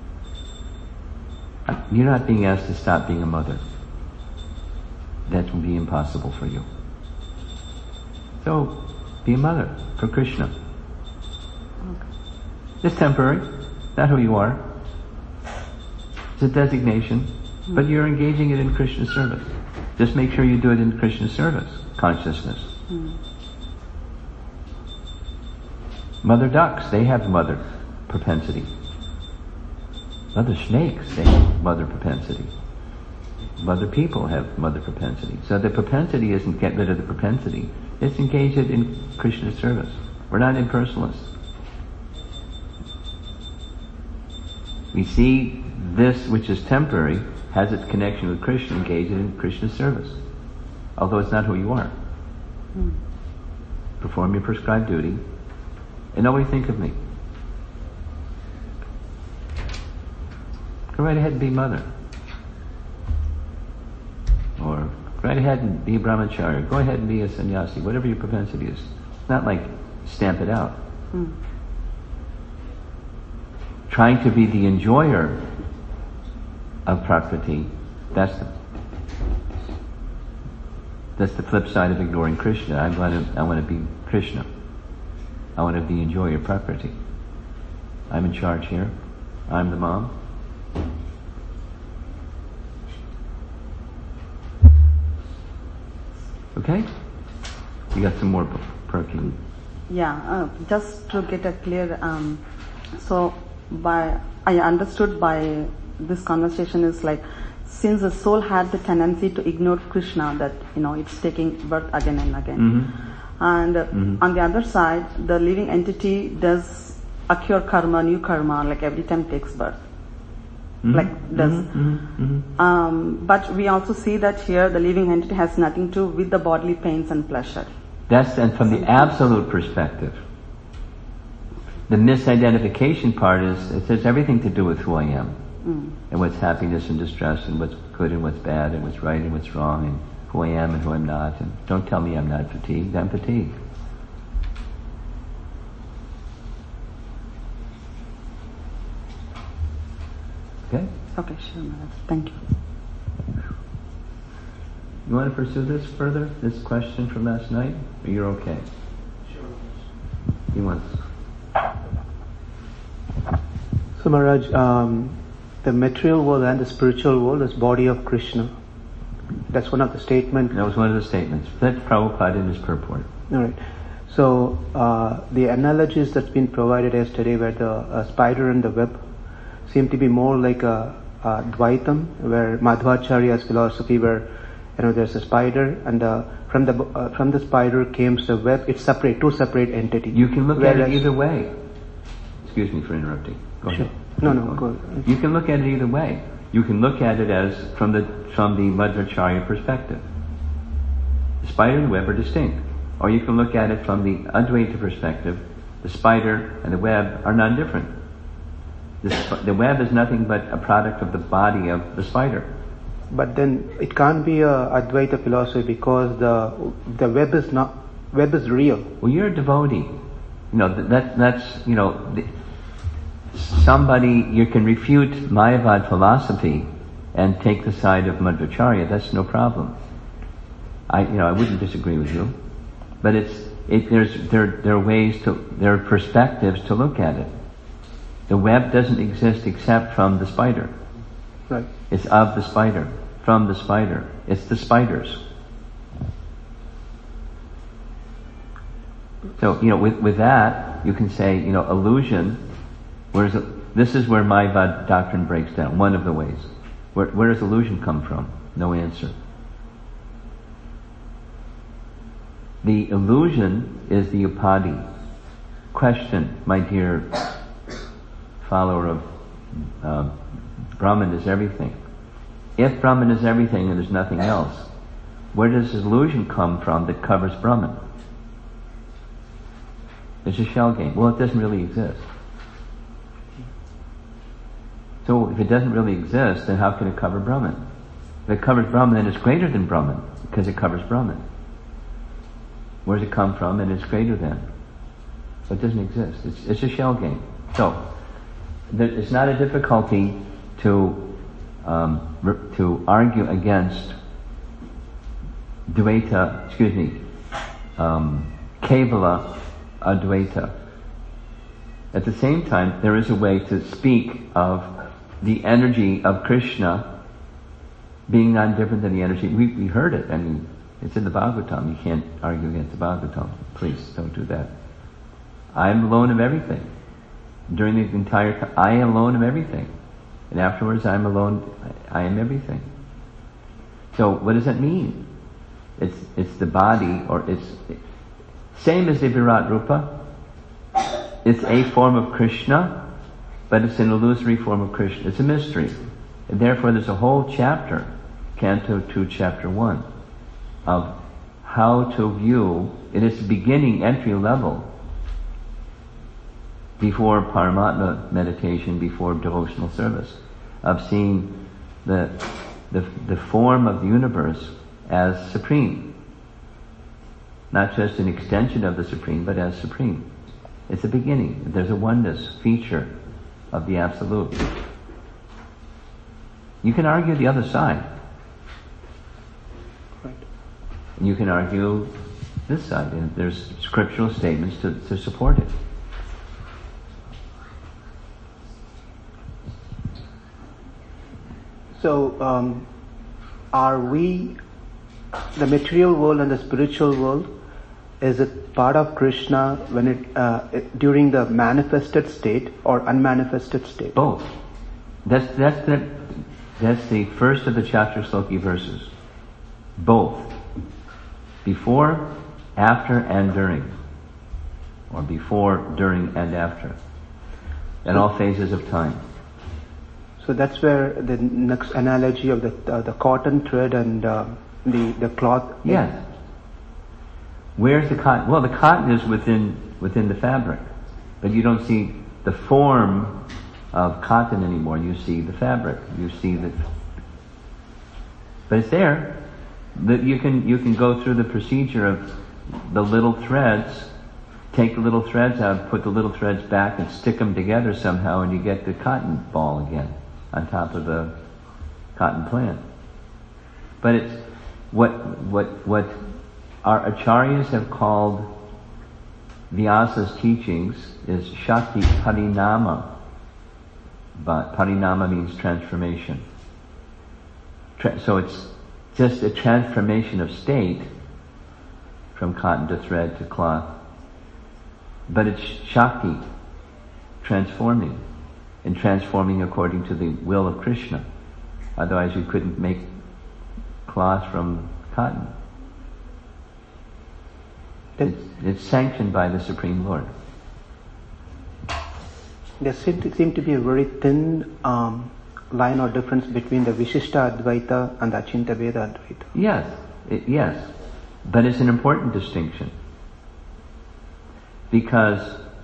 You're not being asked to stop being a mother. That would be impossible for you. So, be a mother for Krishna. Okay. It's temporary, not who you are. It's a designation, mm-hmm. but you're engaging it in Krishna's service. Just make sure you do it in Krishna's service, consciousness. Mm-hmm. Mother ducks, they have mother propensity. Mother snakes, they have mother propensity. Mother people have mother propensity. So the propensity isn't get rid of the propensity. It's engage it in Krishna's service. We're not impersonalists. We see this which is temporary has its connection with Krishna, engage it in Krishna's service. Although it's not who you are. Mm. Perform your prescribed duty. And always think of me. Go right ahead and be mother. Or go right ahead and be a brahmachari. Go ahead and be a sannyasi. Whatever your propensity is. It's not like stamp it out. Mm. Trying to be the enjoyer of prakriti, that's the that's the flip side of ignoring Krishna. I want to I want to be Krishna. I want to be enjoyer of prakriti. I'm in charge here. I'm the mom. Okay? You got some more perking. Yeah, uh, just to get a clear, um, so by I understood by this conversation is like, since the soul had the tendency to ignore Krishna, that you know it's taking birth again and again, Mm-hmm. and uh, Mm-hmm. on the other side, the living entity does occur karma, new karma, like every time takes birth, Mm-hmm. like does. Mm-hmm. Mm-hmm. Um, but we also see that here the living entity has nothing to do with the bodily pains and pleasure. That's and from the absolute perspective. The misidentification part is it has everything to do with who I am. Mm. And what's happiness and distress and what's good and what's bad and what's right and what's wrong and who I am and who I'm not. And don't tell me I'm not fatigued. I'm fatigued. Okay? Okay, sure, Maharaj. Thank you. You want to pursue this further? This question from last night? Or you're okay? Sure. He wants. So Maharaj, um, the material world and the spiritual world is body of Krishna. That's one of the statements. That was one of the statements. That's Prabhupada in his purport. Alright. So, uh, the analogies that's been provided yesterday where the uh, spider and the web seem to be more like a, a Dvaitam, where Madhvacharya's philosophy where, you know, there's a spider and uh, from the uh, from the spider came the web. It's separate, two separate entities. You can look Whereas, at it either way. Excuse me for interrupting. Go Sure. ahead. No, no, go ahead. You can look at it either way. You can look at it as from the from the Madhvacharya perspective. The spider and the web are distinct. Or you can look at it from the Advaita perspective. The spider and the web are non-different. The, sp- the web is nothing but a product of the body of the spider. But then it can't be a Advaita philosophy because the the web is not web is real. Well, you're a devotee. You know that, that that's you know the, somebody you can refute Mayavad philosophy and take the side of Madhvacharya. That's no problem. I you know I wouldn't disagree with you, but it's it, there's there there are ways to there are perspectives to look at it. The web doesn't exist except from the spider. Right. It's of the spider, from the spider. It's the spiders. So, you know, with, with that, you can say, you know, illusion, where's it, this is where Mayavad doctrine breaks down, one of the ways. Where, where does illusion come from? No answer. The illusion is the upadi. Question, my dear follower of uh, Brahman is everything. If Brahman is everything and there's nothing else, where does illusion come from that covers Brahman? It's a shell game. Well, it doesn't really exist. So if it doesn't really exist, then how can it cover Brahman? If it covers Brahman, then it's greater than Brahman, because it covers Brahman. Where does it come from? And it's greater than. But it doesn't exist. It's, it's a shell game. So, there, it's not a difficulty to um, re- to argue against Dvaita, excuse me, um, Kevala Advaita. At the same time, there is a way to speak of the energy of Krishna being not different than the energy. We, we heard it. I mean, it's in the Bhagavatam. You can't argue against the Bhagavatam. Please don't do that. I am alone of everything. During the entire time, I am alone of everything. And afterwards, I am alone, I, I am everything. So, what does that mean? It's it's the body, or it's it, same as the Virat Rupa. It's a form of Krishna, but it's an illusory form of Krishna. It's a mystery. And therefore, there's a whole chapter, Canto two, Chapter one, of how to view, in its beginning entry level, before Paramatma meditation, before devotional service, of seeing the, the the form of the universe as supreme. Not just an extension of the supreme, but as supreme. It's a beginning. There's a oneness feature of the Absolute. You can argue the other side. Right. And you can argue this side, and there's scriptural statements to, to support it. So, um, are we the material world and the spiritual world, is it part of Krishna when it, uh, it during the manifested state or unmanifested state? Both. That's that's the that's the first of the chapter sloki verses. Both. Before, after, and during. Or before, during, and after. In all phases of time. So that's where the next analogy of the uh, the cotton thread and uh, the the cloth. Yes. Where's the cotton? Well, the cotton is within within the fabric, but you don't see the form of cotton anymore. You see the fabric. You see the. But it's there. That you can you can go through the procedure of the little threads. Take the little threads out, put the little threads back, and stick them together somehow, and you get the cotton ball again on top of the cotton plant. But it's what what what our acharyas have called Vyasa's teachings is Shakti Parinama. But Parinama means transformation. Tra- so it's just a transformation of state from cotton to thread to cloth. But it's Shakti, transforming, and transforming according to the will of Krishna. Otherwise you couldn't make cloth from cotton. It's, it's sanctioned by the Supreme Lord. There seem to, seem to be a very thin um, line or difference between the Vishishta Advaita and the Achintya Bheda Advaita. Yes, it, yes. But it's an important distinction. Because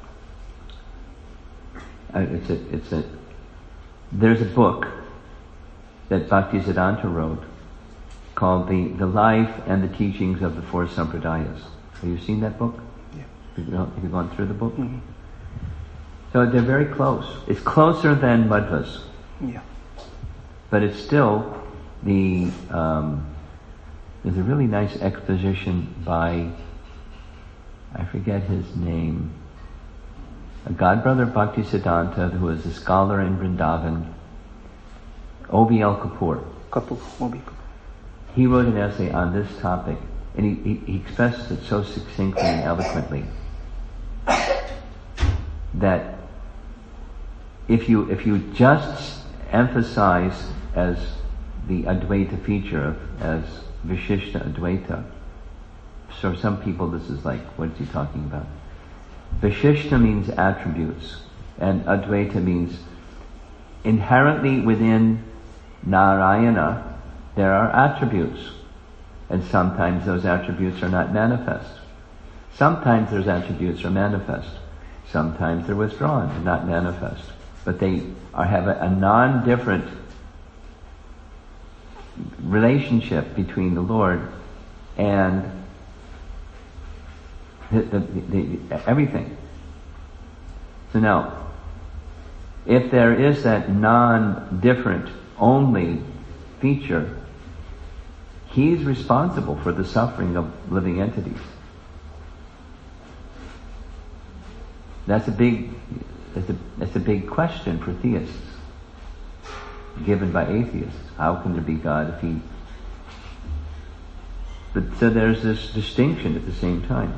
uh, it's a, it's a, there's a book that Bhaktisiddhanta wrote called the, the Life and the Teachings of the Four Sampradayas. Have you seen that book? Yeah. Have you, have you gone through the book? Mm-hmm. So they're very close. It's closer than Madhva's. Yeah. But it's still the, um, there's a really nice exposition by, I forget his name, a godbrother of Bhaktisiddhanta who was a scholar in Vrindavan, O B L Kapoor. Kapoor, O B Kapoor. He wrote an essay on this topic, and he, he, he expresses it so succinctly and eloquently that if you if you just emphasize as the Advaita feature of, as Vishishta Advaita, so some people this is like, what is he talking about? Vishishta means attributes, and Advaita means inherently within Narayana there are attributes, and sometimes those attributes are not manifest. Sometimes those attributes are manifest. Sometimes they're withdrawn and not manifest. But they are have a, a non-different relationship between the Lord and the, the, the, the, everything. So now, if there is that non-different only feature, he's responsible for the suffering of living entities. That's a big, that's a, that's a big question for theists, given by atheists. How can there be God if he... But so there's this distinction at the same time.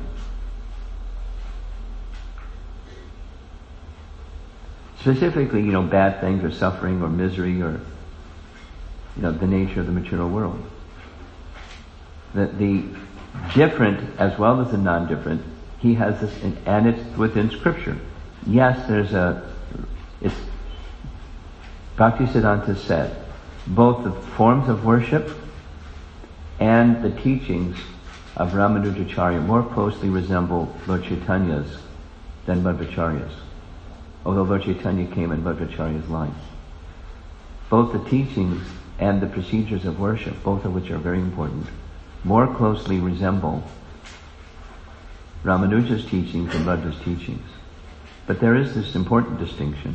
Specifically, you know, bad things or suffering or misery or, you know, the nature of the material world. That the different as well as the non-different, he has this, and it's within Scripture. Yes, there's a, it's, Bhaktisiddhanta said, both the forms of worship and the teachings of Ramanujacharya more closely resemble Lord Chaitanya's than Madhvacharya's. Although Lord Chaitanya came in Madhvacharya's line. Both the teachings and the procedures of worship, both of which are very important, more closely resemble Ramanuja's teachings and Madhva's teachings. But there is this important distinction.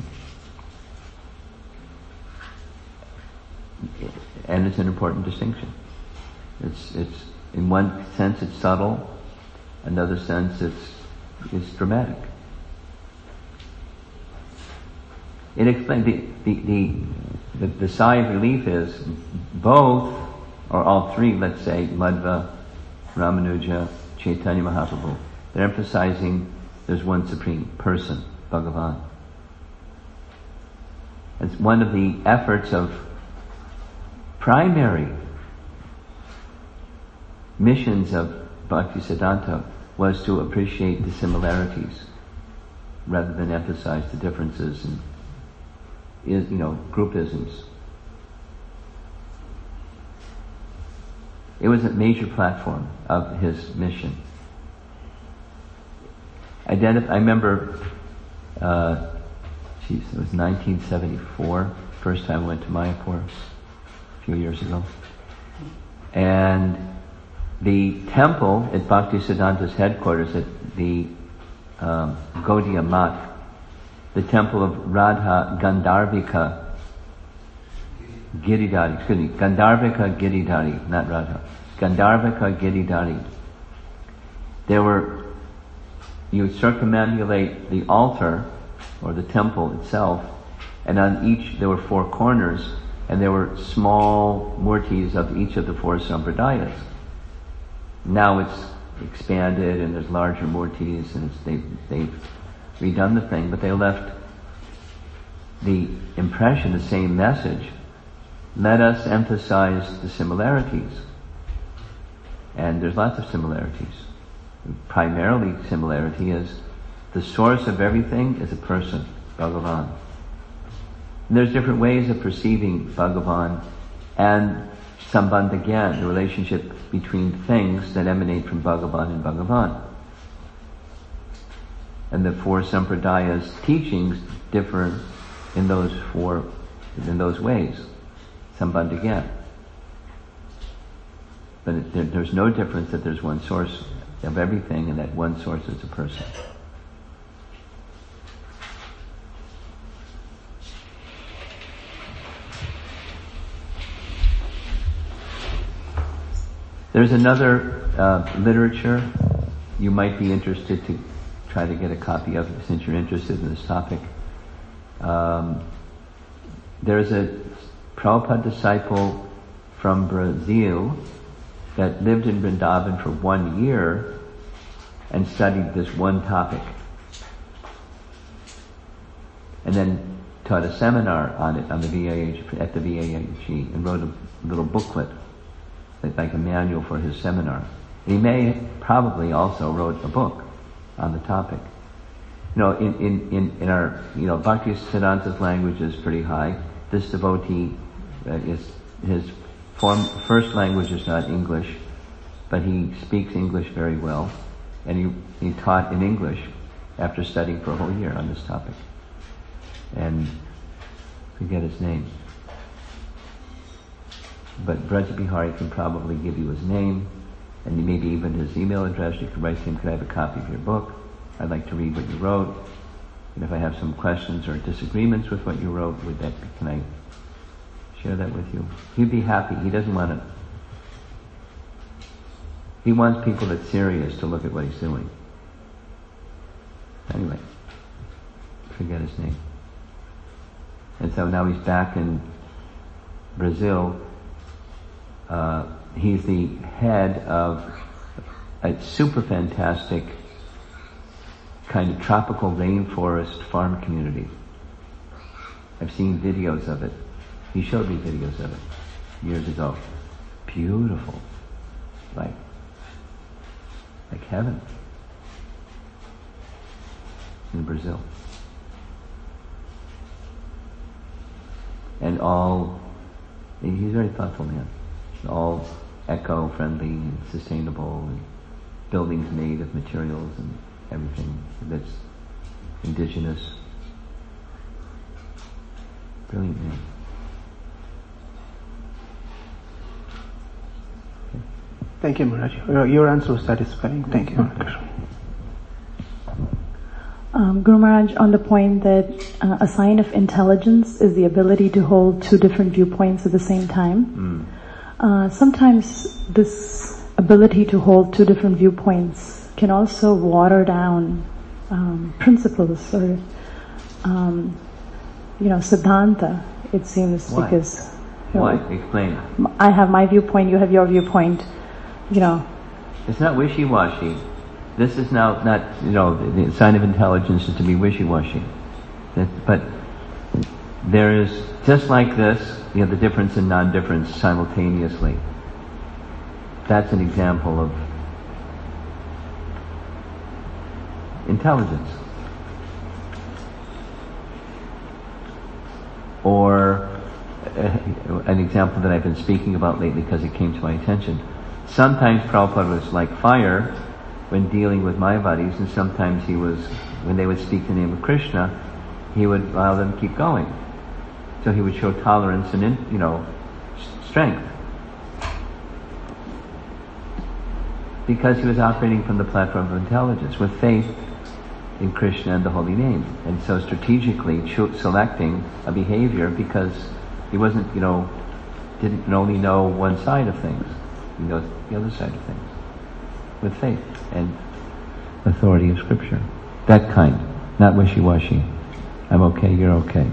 And it's an important distinction. It's, it's, in one sense it's subtle, another sense it's, it's dramatic. It explains, the, the, the, the, the sigh of relief is both or all three, let's say, Madhva, Ramanuja, Chaitanya Mahaprabhu, they're emphasizing there's one supreme person, Bhagavan. It's one of the efforts of primary missions of Bhaktisiddhanta was to appreciate the similarities rather than emphasize the differences and, you know, groupisms. It was a major platform of his mission. Identif- I remember, uh, geez, it was nineteen seventy-four, first time I went to Mayapur, a few years ago. And the temple at Bhaktisiddhanta's headquarters at the um, Gaudiya Math, the temple of Radha Gandharvika Giridhari, excuse me, Gandharvika Giridhari, not Radha, Gandharvika Giridhari. There were, you would circumambulate the altar, or the temple itself, and on each, there were four corners, and there were small murtis of each of the four sampradayas. Now it's expanded, and there's larger murtis, and it's, they've, they've redone the thing, but they left the impression, the same message. Let us emphasize the similarities. And there's lots of similarities. Primarily, similarity is the source of everything is a person, Bhagavan. And there's different ways of perceiving Bhagavan and Sambandha Gyan, the relationship between things that emanate from Bhagavan and Bhagavan. And the four Sampradayas' teachings differ in those four, in those ways. Sambandha Gyan. But it, there, there's no difference that there's one source of everything, and that one source is a person. There's another uh, literature you might be interested to try to get a copy of, since you're interested in this topic. Um, there's a Prabhupada disciple from Brazil that lived in Vrindavan for one year and studied this one topic. And then taught a seminar on it on the V A H, at the V A H E, and wrote a little booklet, like a manual for his seminar. He may probably also wrote a book on the topic. You know, in, in, in, in our, you know, Bhaktisiddhanta's language is pretty high. This devotee uh, is, his form, first language is not English, but he speaks English very well. And he, he taught in English after studying for a whole year on this topic. And I forget his name. But Braja Bihari can probably give you his name, and maybe even his email address. You can write to him, could I have a copy of your book? I'd like to read what you wrote. And if I have some questions or disagreements with what you wrote, would that be, can I share that with you? He'd be happy. He doesn't want to, he wants people that's serious to look at what he's doing. Anyway, forget his name. And so now he's back in Brazil. Uh, he's the head of a super fantastic kind of tropical rainforest farm community. I've seen videos of it. He showed me videos of it years ago. Beautiful. Like, like heaven. In Brazil. And all, he's a very thoughtful man. All eco-friendly and sustainable, and buildings made of materials and everything that's indigenous. Brilliant man. Okay. Thank you, Maharaj. Your, your answer was satisfying. Thank you, Maharaj. Um, Guru Maharaj, on the point that uh, a sign of intelligence is the ability to hold two different viewpoints at the same time. Mm. Uh, sometimes this ability to hold two different viewpoints can also water down um, principles or, um, you know, siddhanta, it seems, Why? because You Why? know, Explain. I have my viewpoint, you have your viewpoint, you know. It's not wishy-washy. This is now not, you know, the, the sign of intelligence is to be wishy-washy. That, but there is, just like this, you have the difference and non-difference simultaneously. That's an example of intelligence. Or uh, an example that I've been speaking about lately because it came to my attention. Sometimes Prabhupada was like fire when dealing with Mayavadis, and sometimes he was, when they would speak the name of Krishna, he would allow them to keep going. So he would show tolerance and, in, you know, strength. Because he was operating from the platform of intelligence, with faith in Krishna and the holy name. And so strategically cho- selecting a behavior because he wasn't, you know, didn't only know one side of things. He knows the other side of things. With faith and authority of scripture. That kind. Not wishy-washy. I'm okay, you're okay.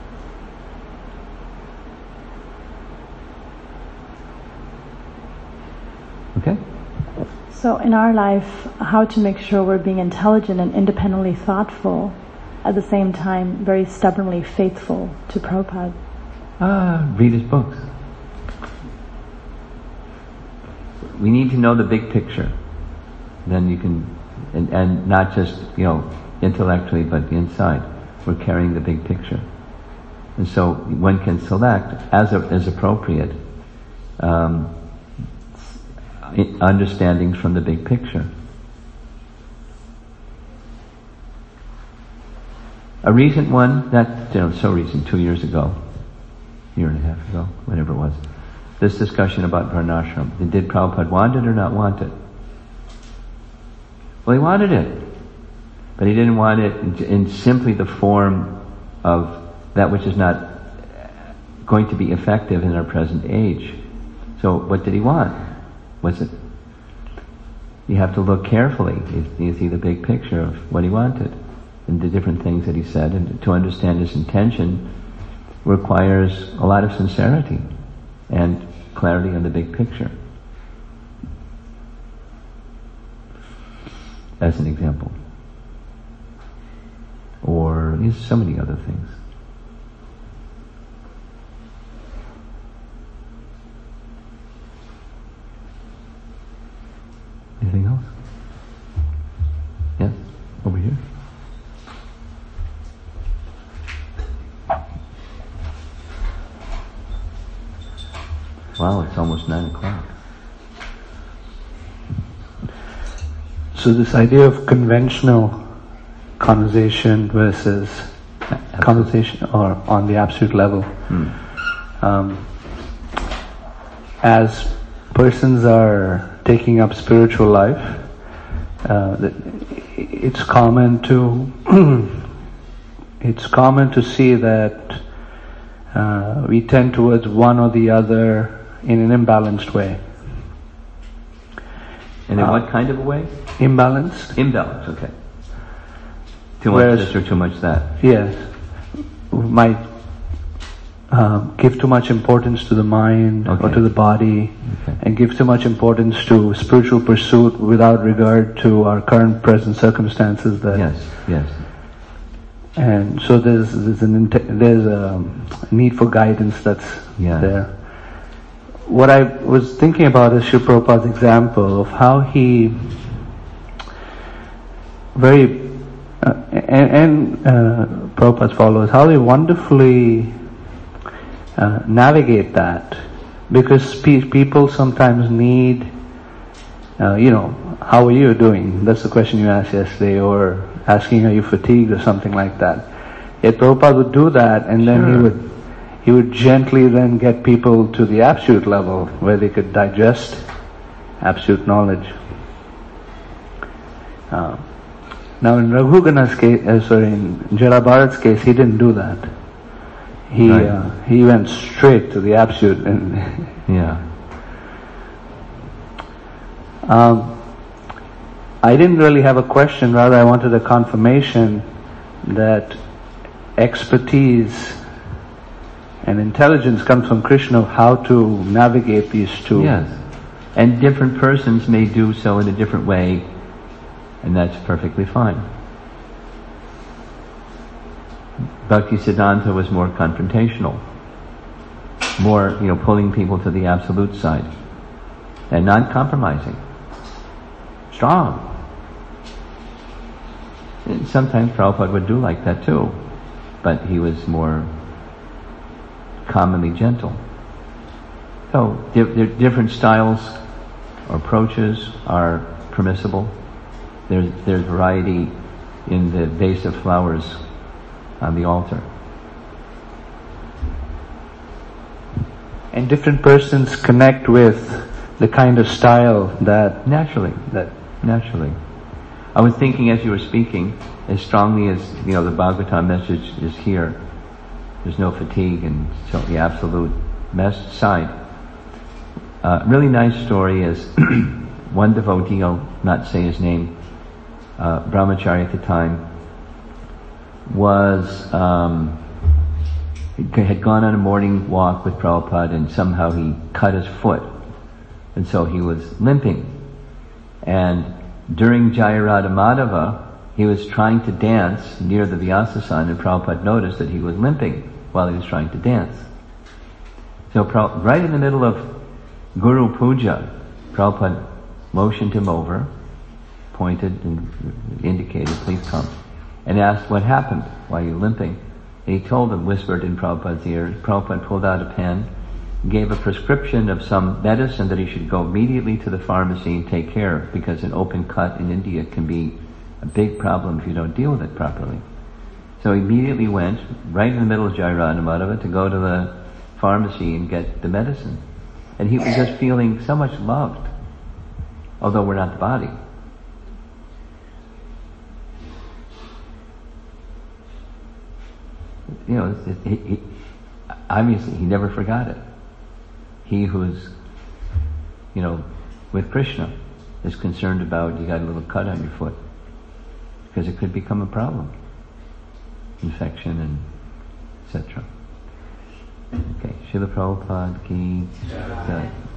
Okay? So in our life, how to make sure we're being intelligent and independently thoughtful, at the same time very stubbornly faithful to Prabhupada? Ah, read his books. We need to know the big picture. Then you can, and, and not just, you know, intellectually, but inside. We're carrying the big picture. And so one can select, as, a, as appropriate, um, understandings from the big picture. A recent one, that, you know, so recent, two years ago, year and a half ago, whatever it was, this discussion about Varnashram. Did Prabhupada want it or not want it? Well, he wanted it. But he didn't want it in, in simply the form of that which is not going to be effective in our present age. So what did he want? Was it? You have to look carefully. You, you see the big picture of what he wanted and the different things that he said, and to understand his intention requires a lot of sincerity and clarity on the big picture. As an example. Or there's so many other things. Anything else? Yes? Over here? Wow, it's almost nine o'clock. So this idea of conventional conversation versus Absolutely. Conversation or on the absolute level. Hmm. Um, as persons are taking up spiritual life, uh, it's common to it's common to see that uh, we tend towards one or the other in an imbalanced way. And in uh, what kind of a way? Imbalanced. Imbalanced, okay. Too much Whereas, this or too much that. Yes. Might uh, give too much importance to the mind okay. or to the body, okay. and give too much importance to spiritual pursuit without regard to our current present circumstances. That yes, yes. And so there's there's an there's a need for guidance that's yes. there. What I was thinking about is Srila Prabhupada's example of how he very Uh, and, and uh, Prabhupada's followers, how they wonderfully uh, navigate that, because pe- people sometimes need, uh, you know, how are you doing? That's the question you asked yesterday, or asking, are you fatigued, or something like that. Yet Prabhupada would do that, and then sure. he would he would gently then get people to the absolute level, where they could digest absolute knowledge. Uh, Now in Raghugana's case, uh, sorry, in Jala Bharat's case, he didn't do that. He right. uh, he went straight to the absolute. And yeah. Um, I didn't really have a question. Rather, I wanted a confirmation that expertise And intelligence comes from Krishna, how to navigate these two. Yes. And different persons may do so in a different way, and that's perfectly fine. Bhaktisiddhanta was more confrontational, more, you know, pulling people to the absolute side, and not compromising. Strong. And sometimes Prabhupada would do like that too, but he was more commonly gentle. So, di- different styles or approaches are permissible. There's, there's variety in the vase of flowers on the altar. And different persons connect with the kind of style that... Naturally. that Naturally. I was thinking as you were speaking, as strongly as, you know, the Bhagavatam message is here, there's no fatigue and so the absolute mess side. Uh, really nice story is one devotee, I'll not say his name, uh, brahmachari at the time, was, um, had gone on a morning walk with Prabhupada and somehow he cut his foot. And so he was limping. And during Jayaradha Madhava, he was trying to dance near the Vyasasana, and Prabhupada noticed that he was limping while he was trying to dance. So right in the middle of Guru Puja, Prabhupada motioned him over, pointed and indicated, please come, and asked what happened, why are you limping? And he told him, whispered in Prabhupada's ear. Prabhupada pulled out a pen, gave a prescription of some medicine that he should go immediately to the pharmacy and take care, because an open cut in India can be a big problem if you don't deal with it properly. So he immediately went, right in the middle of Jayaradha Madhava, to go to the pharmacy and get the medicine. And he was just feeling so much loved, although we're not the body. You know, he, he, obviously he never forgot it. He who's, you know, with Krishna is concerned about you got a little cut on your foot, because it could become a problem. Infection and et cetera. Okay, Srila Prabhupada ki jai.